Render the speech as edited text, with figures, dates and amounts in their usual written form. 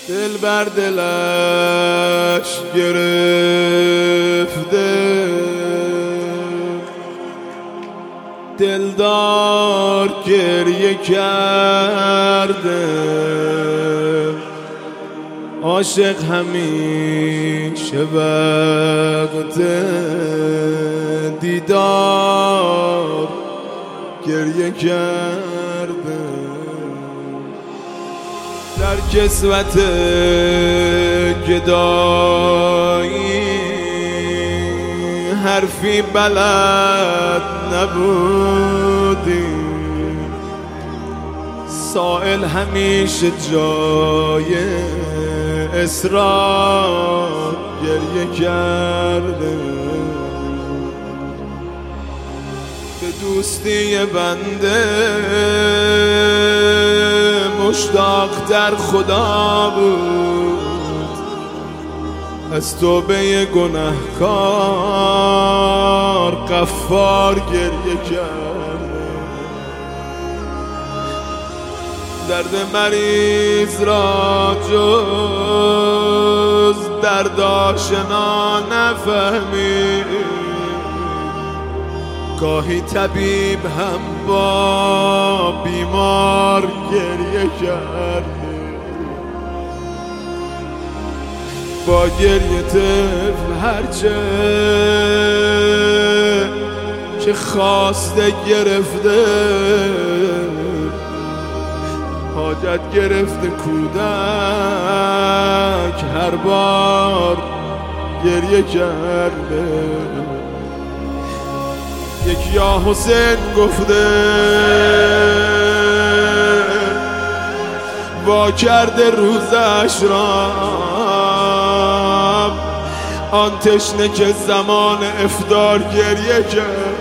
دل بر دلش گرفته، دلدار گریه کرده، عاشق همیشه وقت دیدار گریه کرده. در کسوت گدایی حرفی بلد نبودی، سائل همیشه جای اصرار گریه کرده. به دوستی بنده مشتاق در خدا بود، از توبه گناهکار غفار گریه کرده. درد مریض را جز درد آشنا نفهمید، گاهی طبیب هم با بیمار گریه کرده. با گریه طفل هرچه که خواسته گرفته، حاجت گرفته کودک هر بار گریه کرده. یک یا حسین گفته وا کرده روزش را، آن تشنه که زمان افطار گریه کرد.